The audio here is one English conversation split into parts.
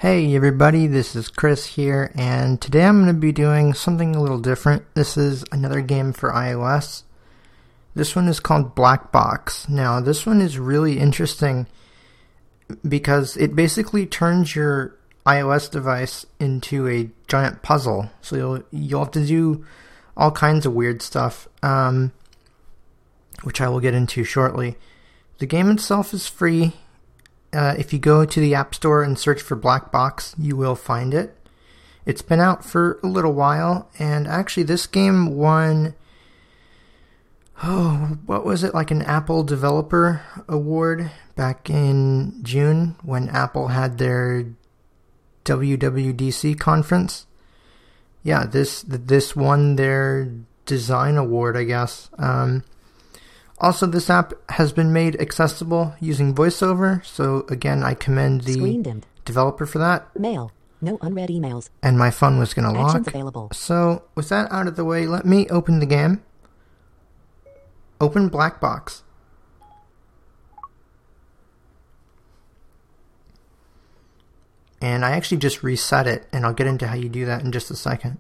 Hey everybody, this is Chris here, and today I'm going to be doing something a little different. This is another game for iOS. This one is called Black Box. Now, this one is really interesting because it basically turns your iOS device into a giant puzzle. So you'll have to do all kinds of weird stuff, which I will get into shortly. The game itself is free. If you go to the App Store and search for Black Box, you will find it. It's been out for a little while, and actually this game won, what was it, like an Apple Developer Award back in June when Apple had their WWDC conference. Yeah, this won their design award, I guess. Also, this app has been made accessible using VoiceOver, so again, I commend the developer for that. Mail. No unread emails. And my phone was going to lock. Actions available. So, with that out of the way, let me open the game. Open Black Box. And I actually just reset it, and I'll get into how you do that in just a second.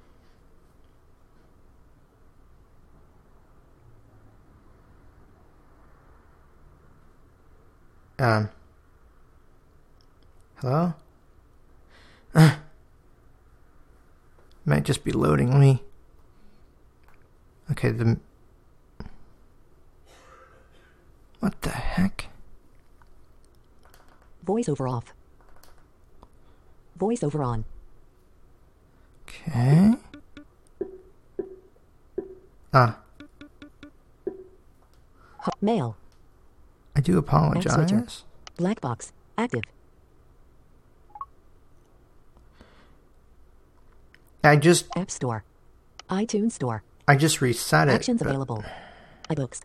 Hello? Might just be loading. Let me... Okay, what the heck? VoiceOver off. VoiceOver on. Okay. Mail. I do apologize. Black Box. Active. App Store. iTunes Store. I just reset it. Actions available. iBooks.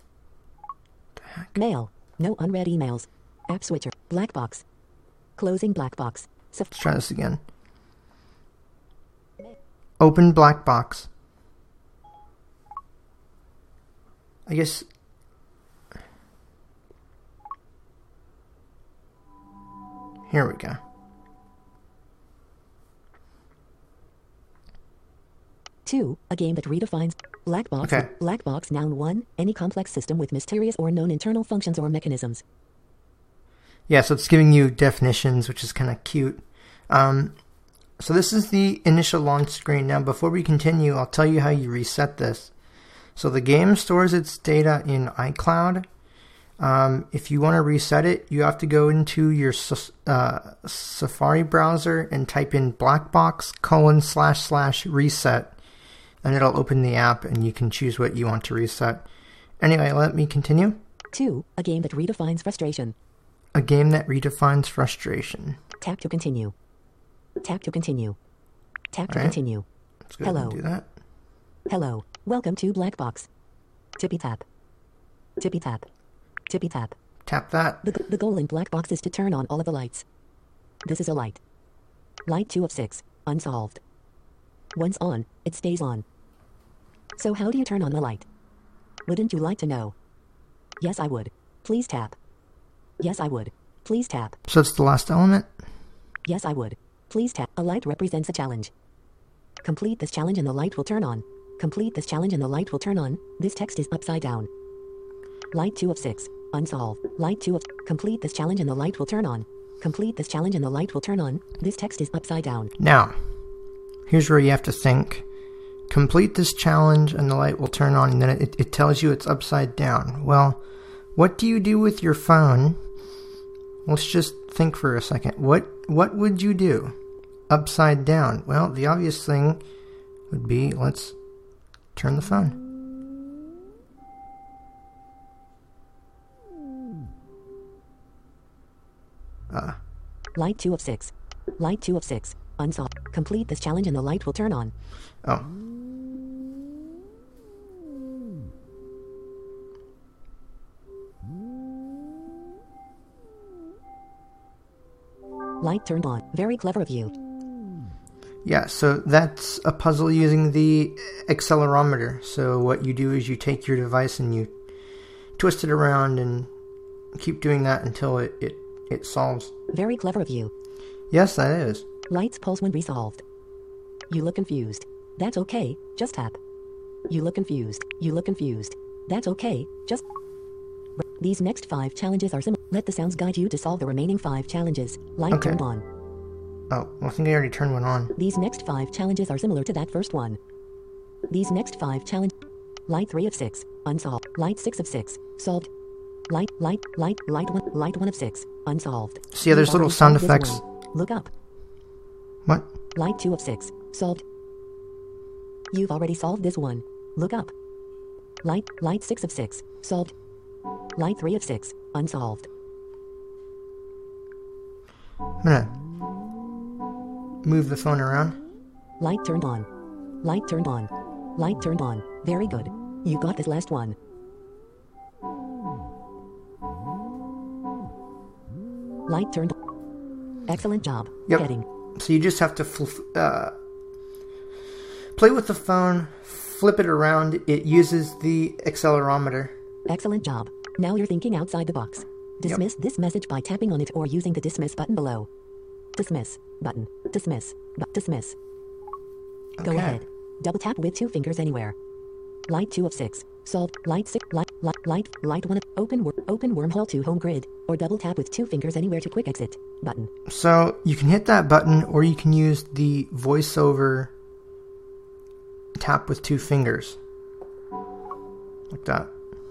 Mail. No unread emails. App Switcher. Black Box. Closing Black Box. Let's try this again. Open Black Box. I guess... Here we go. 2. A game that redefines Black Box. Okay. Black Box Noun 1. Any complex system with mysterious or known internal functions or mechanisms. Yeah, so it's giving you definitions, which is kind of cute. So this is the initial launch screen. Now, before we continue, I'll tell you how you reset this. So the game stores its data in iCloud. If you want to reset it, you have to go into your Safari browser and type in blackbox://reset, and it'll open the app and you can choose what you want to reset. Anyway, let me continue. 2. A game that redefines frustration. A game that redefines frustration. Tap to continue. Tap to continue. Tap to continue. Let's go ahead and do that. Hello. Welcome to Black Box. Tippy tap. Tippy tap. Tippy tap. Tap that. The goal in Black Box is to turn on all of the lights. This is a light. Light 2 of 6. Unsolved. Once on, it stays on. So how do you turn on the light? Wouldn't you like to know? Yes, I would. Please tap. Yes, I would. Please tap. So it's the last element? Yes, I would. Please tap. A light represents a challenge. Complete this challenge and the light will turn on. Complete this challenge and the light will turn on. This text is upside down. Light 2 of 6. Unsolved. Light 2 of... Complete this challenge and the light will turn on. Complete this challenge and the light will turn on. This text is upside down. Now, here's where you have to think. Complete this challenge and the light will turn on, and then it tells you it's upside down. Well, what do you do with your phone? Let's just think for a second. What would you do upside down? Well, the obvious thing would be, let's turn the phone. Light 2 of 6. Light 2 of 6. Unsolved. Complete this challenge and the light will turn on. Oh. Light turned on. Very clever of you. Yeah, so that's a puzzle using the accelerometer. So what you do is you take your device and you twist it around and keep doing that until it solves. Very clever of you. Yes, that is. Lights pulse when resolved. You look confused. That's okay, just tap. You look confused. You look confused. That's okay, just... These next 5 challenges are similar. Let the sounds guide you to solve the remaining 5 challenges. Light Okay. turned on. Oh, well, I think I already turned one on. These next 5 challenges are similar to that first one. These next 5 challenge... Light 3 of 6. Unsolved. Light 6 of 6. Solved. Light 1 of 6. Unsolved. See, yeah, there's You've little already sound solved this effects. one. Look up. What? Light 2 of 6. Solved. You've already solved this one. Look up. Light 6 of 6. Solved. Light 3 of 6. Unsolved. I'm gonna move the phone around. Light turned on. Light turned on. Light turned on. Very good. You got this last one. Light turned on. Excellent job. Yep. Heading. So you just have to play with the phone, flip it around. It uses the accelerometer. Excellent job. Now you're thinking outside the box. Dismiss this message by tapping on it or using the dismiss button below. Dismiss button. Dismiss. Dismiss. Go Okay. ahead. Double tap with 2 fingers anywhere. Light 2 of 6. Solved. Light 6. Light 1 of open wormhole to home grid or double tap with 2 fingers anywhere to quick exit button. So you can hit that button, or you can use the voiceover tap with 2 fingers. Like that.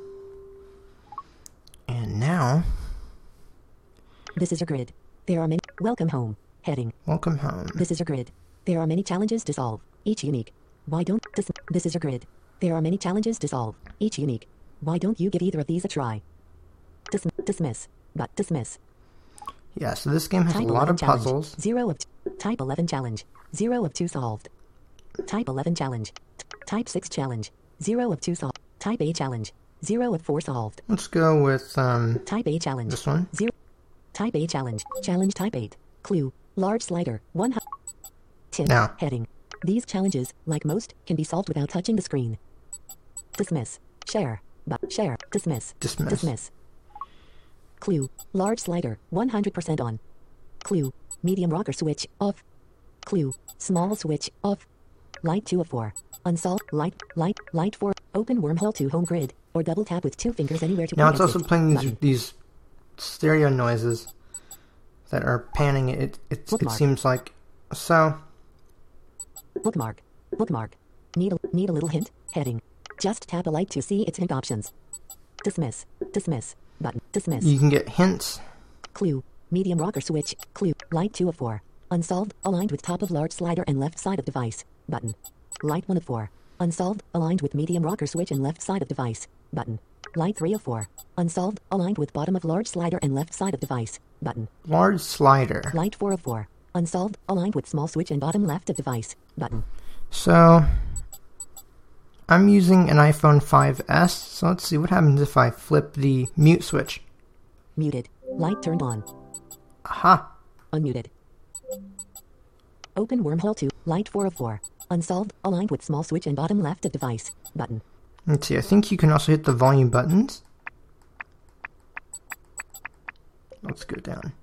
And now, This is your grid. There are many. Welcome home. Heading. welcome home. This is your grid. There are many challenges to solve, each unique. Why don't this is your grid. There are many challenges to solve, each unique. Why don't you give either of these a try? Dismiss. But dismiss. Yeah, so this game has a Type lot 11 of challenge. puzzles. 0 of type 11 challenge. 0 of 2 solved. Type 11 challenge. Type 6 challenge. 0 of 2 solved. Type A challenge. 0 of 4 solved. Let's go with Type A challenge. this one. 0. Type A challenge. Challenge type 8. Clue. Large slider. 100. Tip. Now. Heading. These challenges, like most, can be solved without touching the screen. Dismiss. Share. But share. Dismiss. Dismiss. Dismiss. Clue. Large slider. 100% on. Clue. Medium rocker switch. Off. Clue. Small switch. Off. Light 2 of 4. Unsolved. Light 4. Open wormhole to home grid. Or double tap with 2 fingers anywhere to Now quick it's also exit. playing Button. these stereo noises that are panning it. It Bookmark. seems like. So, Bookmark. Bookmark. Need a little hint. Heading. Just tap a light to see its hint options. Dismiss. Dismiss. Button. Dismiss. you can get hints. Clue. Medium rocker switch. Clue. Light 2 of 4. Unsolved. Aligned with top of large slider and left side of device. Button. Light 1 of 4. Unsolved. Aligned with medium rocker switch and left side of device. Button. Light 3 of 4. Unsolved. Aligned with bottom of large slider and left side of device. Button. Large slider. Light 4 of 4. Unsolved. Aligned with small switch and bottom left of device. Button. So, I'm using an iPhone 5S. So let's see what happens if I flip the mute switch. Muted. Light turned on. Aha. Unmuted. Open wormhole to light 4 of 4. Unsolved. Aligned with small switch and bottom left of device. Button. Let's see. I think you can also hit the volume buttons. Let's go down.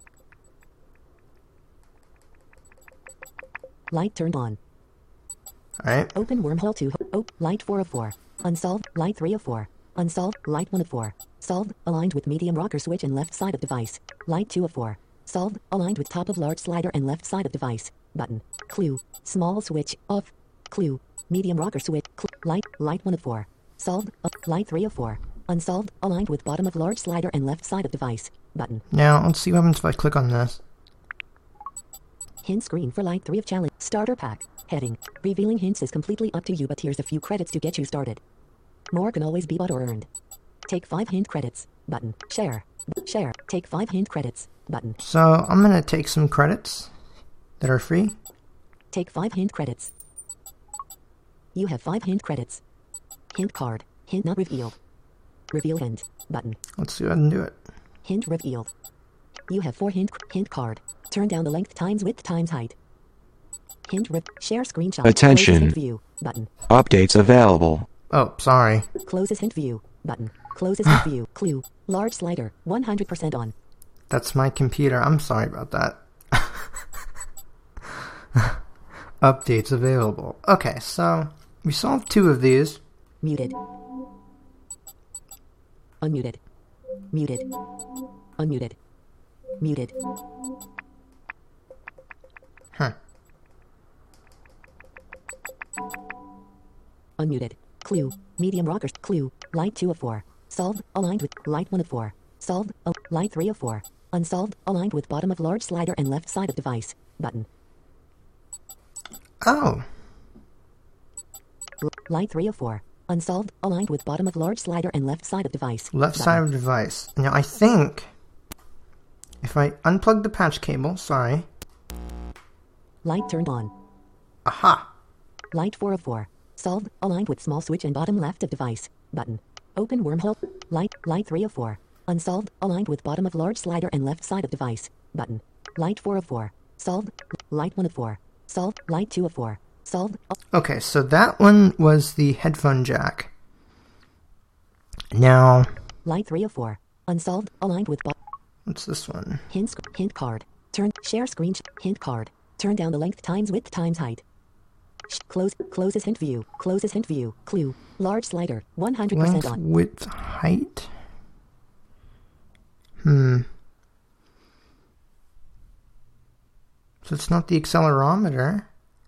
Light turned on. Alright. Open wormhole to light 4 of 4. Unsolved. Light 3 of 4. Unsolved. Light 1 of 4. Solved. Aligned with medium rocker switch and left side of device. Light 2 of 4. Solved. Aligned with top of large slider and left side of device. Button. Clue. Small switch. Off. Clue. Medium rocker switch. Light 1 of 4. Solved. Light 3 of 4. Unsolved. Aligned with bottom of large slider and left side of device. Button. Now, let's see what happens if I click on this. Hint screen for Light 3 of challenge. Starter pack. Heading. Revealing hints is completely up to you, but here's a few credits to get you started. More can always be bought or earned. Take 5 hint credits. Button. Share. Share. Take 5 hint credits. Button. So, I'm going to take some credits that are free. Take 5 hint credits. You have 5 hint credits. Hint card. Hint not revealed. Reveal hint. Button. Let's go ahead and do it. Hint revealed. You have 4 hint card. Turn down the length times width times height. Share screenshot. Attention. Closes hint view. Button. Updates available. Oh, sorry. Closes hint view. Button. Closes hint view. Clue. Large slider. 100% on. That's my computer. I'm sorry about that. updates available. Okay, so we solved 2 of these. Muted. Unmuted. Muted. Unmuted. Muted. Huh. Unmuted. Clue. Medium rockers. Clue. Light 2 of 4. Solved. Aligned with light 1 of 4. Solved. Light 3 of 4. Unsolved. Aligned with bottom of large slider and left side of device. Button. Oh. Light 3 of 4. Unsolved. Aligned with bottom of large slider and left side of device. Left Button. side of device. Now I think if I unplug the patch cable, sorry. Light turned on. Aha. Light 4 of 4. Solved. Aligned with small switch and bottom left of device. Button. Open wormhole. Light 3 of 4. Unsolved. Aligned with bottom of large slider and left side of device. Button. Light 4 of 4. Solved. Light 1 of 4. Solved. Light 2 of 4. Solved. Okay, so that one was the headphone jack. Now, Light 3 of 4. Unsolved. Aligned with what's this one? hint card. Turn. Share screen. Hint card. Turn down the length times width times height. Closes hint view. Closes hint view. Clue. Large slider. 100% Length, on. width, height. So it's not the accelerometer.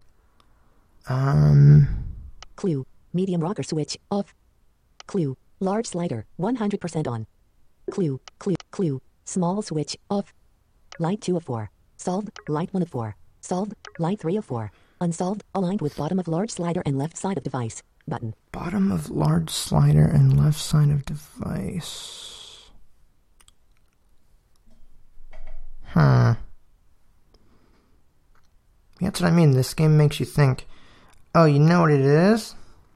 Clue. Medium rocker switch. Off. Clue. Large slider. 100% on. Clue. Small switch. Off. Light 2 of 4. Solved. Light 1 of 4. Solved. Light 3 of 4. Unsolved. Aligned with bottom of large slider and left side of device. Button. Bottom of large slider and left side of device. That's what I mean. This game makes you think. Oh, you know what it is?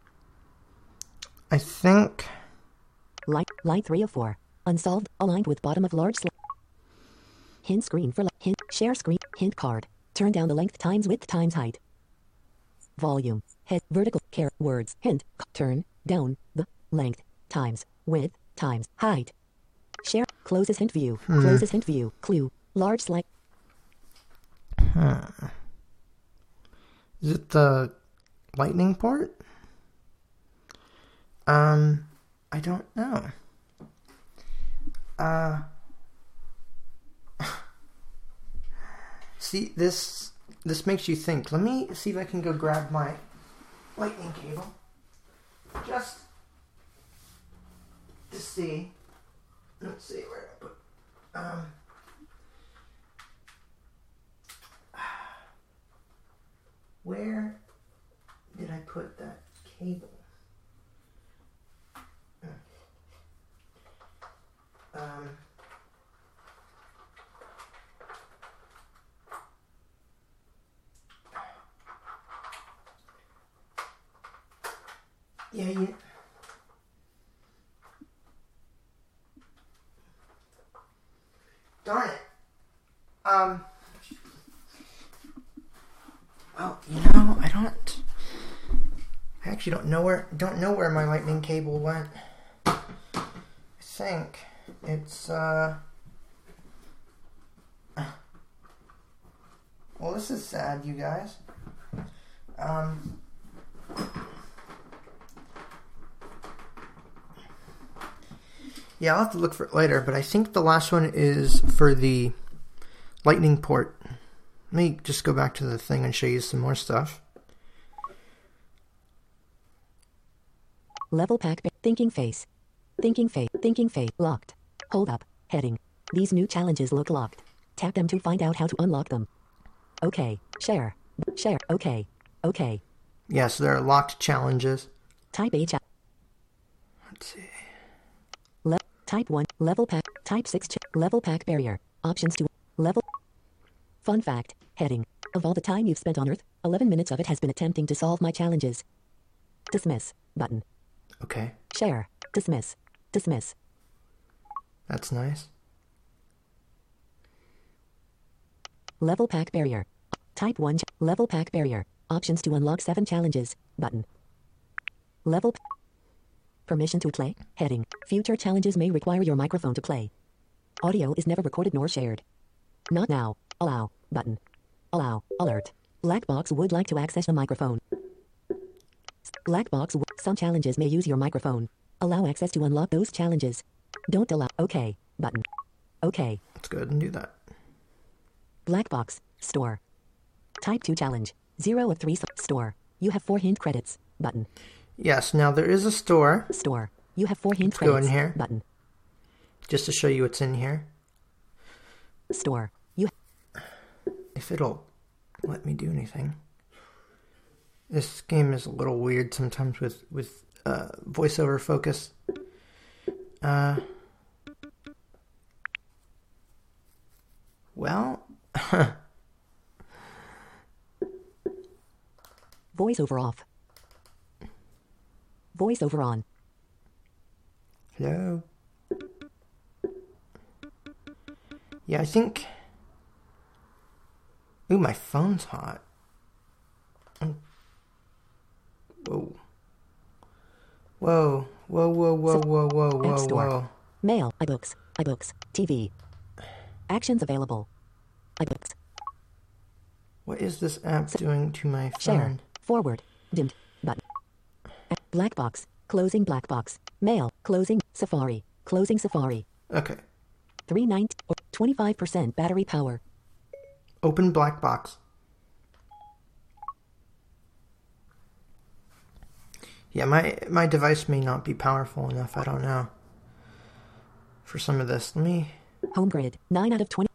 I think. Light 3 of 4. Unsolved. Aligned with bottom of large slider. Hint screen for hint. Share screen. Hint card. Turn down the length times width times height. Volume. Head. Vertical. Care. Words. Hint. Turn down the length times width times height. Share. Closes hint view. Closes hint view. Clue. Large slide. Is it the lightning port? I don't know. See, this makes you think. Let me see if I can go grab my lightning cable. Just to see. Let's see where I put. Where did I put that cable? Yeah. Darn it. Well, I actually don't know where my lightning cable went. I think it's, well, this is sad, you guys. Yeah, I'll have to look for it later, but I think the last one is for the lightning port. Let me just go back to the thing and show you some more stuff. Level pack. Thinking face. Thinking face. Locked. Hold up. Heading. These new challenges look locked. Tap them to find out how to unlock them. Okay. Share. Okay. Yes, there are locked challenges. Type A challenge. Let's see. Type 1. Level pack. Type 6. Level pack barrier. Options to level. Fun fact. Heading. Of all the time you've spent on Earth, 11 minutes of it has been attempting to solve my challenges. Dismiss. Button. Okay. Share. Dismiss. That's nice. Level pack barrier. Type 1. Level pack barrier. Options to unlock 7 challenges. Button. Level. Permission to play. Heading. Future challenges may require your microphone to play. Audio is never recorded nor shared. Not now. Allow. Button. Allow. Alert. Blackbox would like to access the microphone. Some challenges may use your microphone. Allow access to unlock those challenges. Don't allow. OK. Button. OK. Let's go ahead and do that. Blackbox. Store. Type 2 challenge. 0 of 3. Store. You have 4 hint credits. Button. Yes, now there is a store. Store. You have 4 hint Let's credits. go in here. Button. Just to show you what's in here. Store. You. If it'll let me do anything. This game is a little weird sometimes with voiceover focus. Well, Voiceover off. Voiceover on. hello. Yeah, I think. Ooh, my phone's hot. Whoa. Whoa. Whoa, whoa, whoa, whoa, whoa, whoa, App Store. whoa. Mail. iBooks. TV. Actions available. iBooks. What is this app doing to my phone? Share. Forward. Dimmed. Button. Blackbox. Closing Blackbox. Mail. Closing. Safari. Closing Safari. Okay. 390 or 25% battery power. Open Blackbox. Yeah, my device may not be powerful enough. I don't know. For some of this, let me. Home grid. 9 out of 20.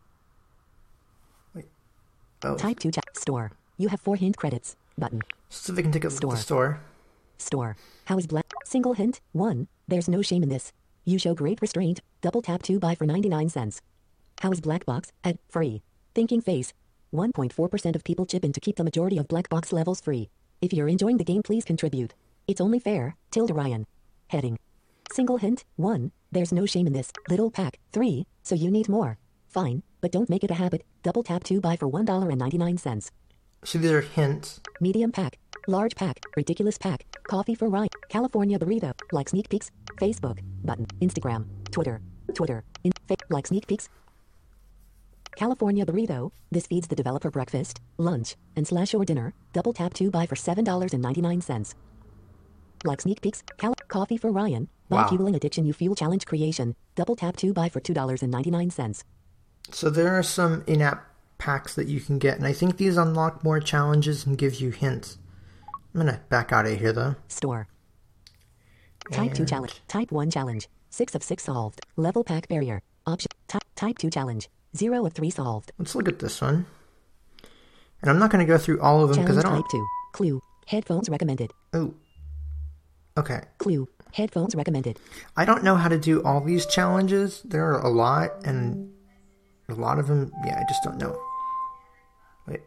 Oh, Type 2 store. You have 4 hint credits. Button. so if I can take a look at the store. Store. How is black? Single hint. 1. There's no shame in this. You show great restraint. Double tap to buy for 99 cents. How is Blackbox? Ad free. Thinking face. 1.4% of people chip in to keep the majority of Blackbox levels free. If you're enjoying the game, please contribute. It's only fair. Ryan. Heading. Single hint. 1. There's no shame in this. Little pack. 3. So you need more. Fine, but don't make it a habit. Double tap to buy for $1.99. So these are hints. Medium pack. Large pack. Ridiculous pack. Coffee for Ryan. California burrito. Like sneak peeks. Facebook. Button. Instagram. Twitter. Like sneak peeks. California burrito. This feeds the developer breakfast, lunch, and / or dinner. Double tap to buy for $7.99. Like sneak peeks. Coffee for Ryan. By Wow. fueling addiction, you fuel challenge creation. Double tap to buy for $2.99. So there are some in-app packs that you can get, and I think these unlock more challenges and give you hints. I'm gonna back out of here though. Store. Type 2 challenge. Type 1 challenge. 6 of 6 solved. Level pack barrier. Option. Type 2 challenge. 0 of 3 solved. Let's look at this one. And I'm not gonna go through all of them because I Challenge don't. type 2. Clue. Headphones recommended. Oh. Okay. Clue. Headphones recommended. I don't know how to do all these challenges. There are a lot, and a lot of them, yeah, I just don't know. Wait.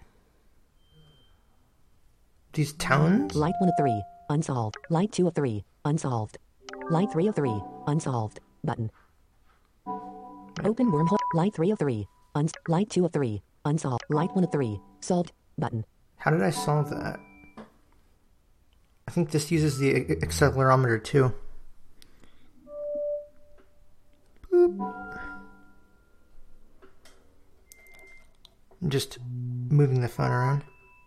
These tones? Light 1 of 3. Unsolved. Light 2 of 3. Unsolved. Light 3 of 3. Unsolved. Button. Open wormhole. Light 3 of 3. Light 2 of 3. Unsolved. Light 1 of 3. Solved. Button. How did I solve that? I think this uses the accelerometer too. Boop. I'm just moving the phone around.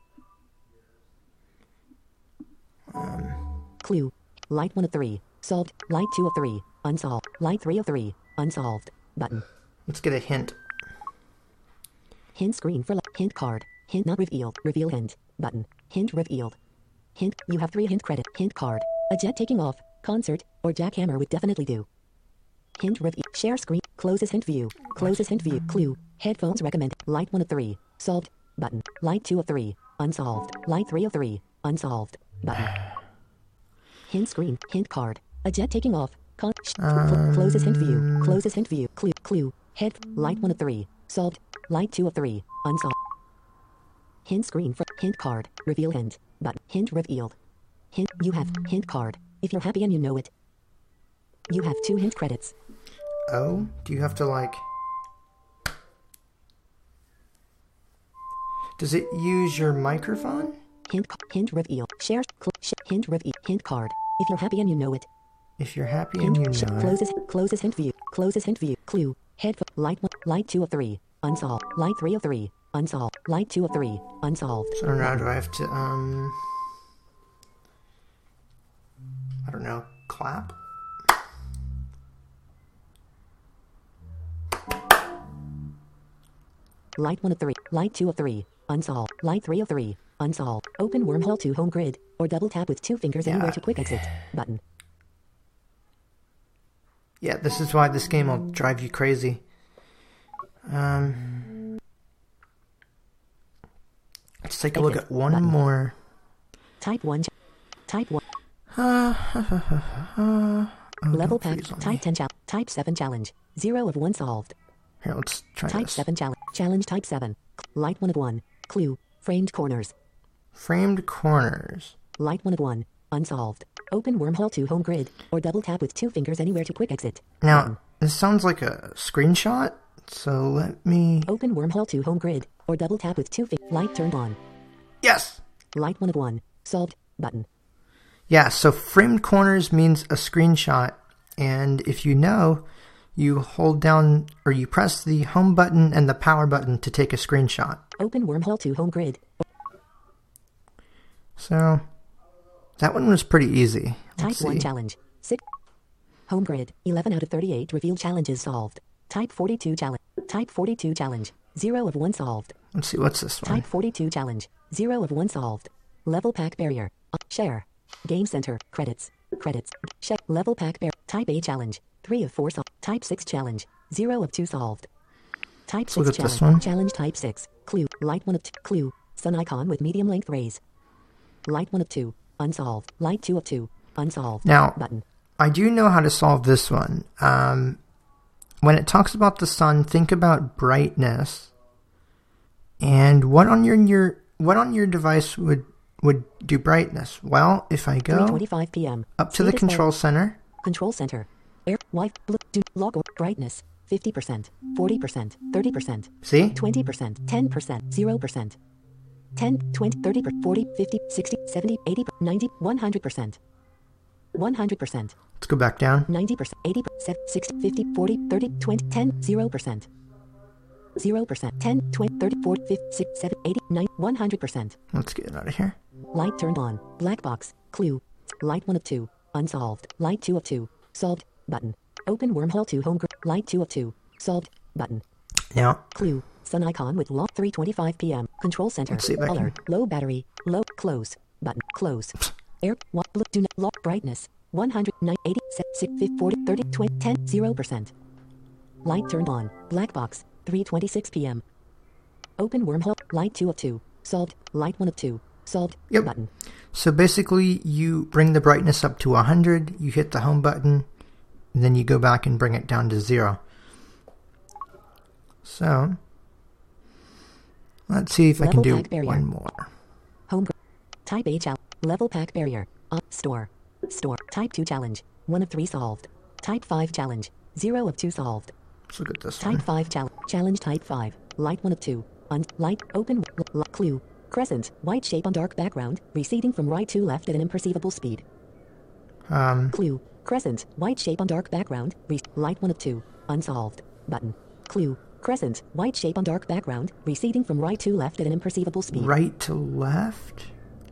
Clue. Light 1 of 3. Solved. Light 2 of 3. Unsolved. Light 3 of 3. Unsolved. Button. Let's get a hint. Hint screen for hint card. Hint not revealed. Reveal hint. Button. Hint revealed. Hint. You have 3 hint credit. Hint card. A jet taking off. Concert. Or jackhammer would definitely do. Hint reveal. Share screen. Closes hint view. Closes hint view. Clue. Headphones recommended. Light 1 of 3. Solved. Button. Light 2 of 3. Unsolved. Light 3 of 3. Unsolved. Button. Hint screen. Hint card. A jet taking off. Closes hint view. Closes hint view. Clue. Head. Light 1 of 3. Solved. Light 2 of 3. Unsolved. Hint screen for hint card. Reveal hint. Button. Hint revealed. Hint. You have hint card. If you're happy and you know it. You have 2 hint credits. Oh? Do you have to like... Does it use your microphone? Hint reveal. Share. Hint reveal. Hint card. If you're happy and you know it. If you're happy and you know it. Closes hint view. Closes hint view. Clue. Head. Light 1. Light 2 of 3. Unsolved. Light 3 of 3. unsolved. Light 2 of 3, unsolved. So now do I have to, I don't know, clap? Light 1 of 3, light 2 of 3, unsolved. Light 3 of 3, unsolved. Open wormhole to home grid, or double tap with 2 fingers anywhere to quick exit button. Yeah, this is why this game will drive you crazy. Let's take a look at one more. Type 1. Type 1. Level pack. Type 10 challenge. Type 7 challenge. 0 of 1 solved. Here, let's try Type this. 7 challenge. Challenge type 7. Light 1 of 1. Clue. Framed corners. Framed corners. Light 1 of 1. Unsolved. Open wormhole to home grid, or double tap with 2 fingers anywhere to quick exit. Now, this sounds like a screenshot, so let me... Open wormhole to home grid, or double tap with 2 fingers. Light turned on. Yes! Light 1 of 1. Solved. Button. Yeah, so framed corners means a screenshot, and if you know, you hold down, or you press the home button and the power button to take a screenshot. Open wormhole to home grid. So, that one was pretty easy. Type 1 challenge. 6. Home grid. 11 out of 38 revealed challenges solved. Type 42 challenge. Type 42 challenge. 0 of 1 solved. Let's see, what's this one? Type 42 challenge. 0 of 1 solved. Level pack barrier. Share. Game center. Credits. Credits. Share. Level pack barrier. Type A challenge. 3 of 4 solved. Type 6 challenge. 0 of 2 solved. Type 6 look at challenge. this one. Challenge type 6. Clue. Light 1 of 2. Clue. Sun icon with medium length rays. Light 1 of 2. Unsolved. Light 2 of 2. Unsolved. Now, Button. I do know how to solve this one. When it talks about the sun, think about brightness. And what on your device would do brightness? Well, if I go 3:25 p.m. up to the Status control bar. center, Control center. Air. Wi-Fi. Do log or brightness. 50%. 40%. 30%. see? 20%. 10%. 0%. 10, 20, 30, 40, 50, 60, 70, 80, 90, 100%. 100%. Let's go back down. 90%, 80, 60, 50, 40, 30, 20, 10, 0%. 0%, 10, 20, 30, 40, 50, 60, 70, 80, 90, 100%. Let's get out of here. Light turned on. Black box. Clue. Light 1 of 2. Unsolved. Light 2 of 2. Solved. Button. Open wormhole to home grid. Light 2 of 2. Solved. Button. Now, Clue. Sun icon with lock 3:25 p.m. Control center. Let's see if I can- Alert. Low battery. Low. Close. Button. Close. Air. Blue. Do not lock. Brightness. 100. 9. 80. 6. 40. 30. 20. 10. 0%. Light turned on. Black box. 3:26 p.m. Open wormhole. Light 2 of 2. Solved. Light 1 of 2. Solved. Yep. Button. so basically you bring the brightness up to 100, you hit the home button, and then you go back and bring it down to 0. So, let's see if I can Level do pack barrier. one more. Home. Type A challenge. Level pack barrier. Store. Store. Type 2 challenge. 1 of 3 solved. Type 5 challenge. 0 of 2 solved. Let's look at this Type one. 5 challenge. Challenge type 5. Light 1 of 2. Light. Open. Clue. Crescent. White shape on dark background. Receding from right to left at an imperceivable speed. Clue. Crescent. White shape on dark background. Light 1 of 2. Unsolved. Button. Clue. Crescent. White shape on dark background. Receding from right to left at an imperceivable speed. Right to left?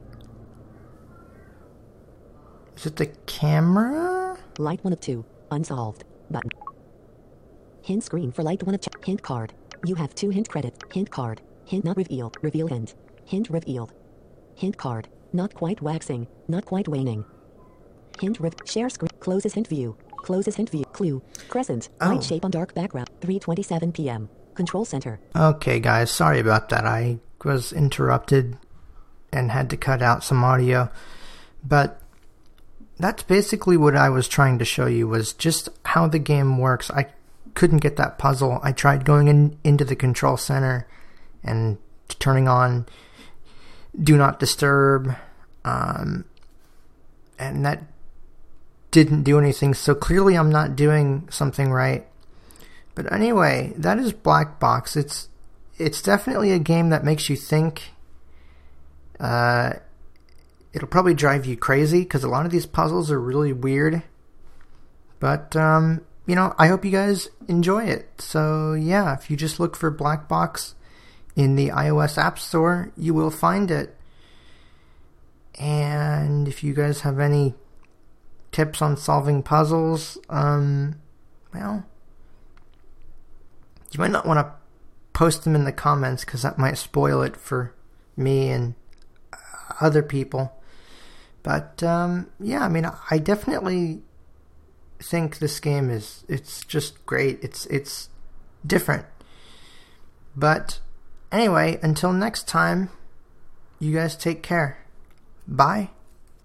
Is it the camera? Light 1 of 2. Unsolved. Button. Hint screen for light 1 of hint card. You have 2 hint credits. Hint card. Hint not revealed. Reveal hint. Hint revealed. Hint card. Not quite waxing. Not quite waning. Hint share screen. Closes hint view. Closes hint view. Clue. Crescent. Oh. White shape on dark background. 3:27 p.m. Control center. Okay, guys, sorry about that. I was interrupted and had to cut out some audio. But that's basically what I was trying to show you, was just how the game works. I couldn't get that puzzle. I tried going into the control center and turning on Do Not Disturb, and that didn't do anything. So clearly I'm not doing something right. But anyway, that is Black Box. It's definitely a game that makes you think. It'll probably drive you crazy because a lot of these puzzles are really weird. But, I hope you guys enjoy it. So, yeah, if you just look for Black Box in the iOS App Store, you will find it. And if you guys have any tips on solving puzzles, well, you might not want to post them in the comments because that might spoil it for me and other people. But yeah, I mean, I definitely think this game it's just great. It's different. But anyway, until next time, you guys take care. Bye.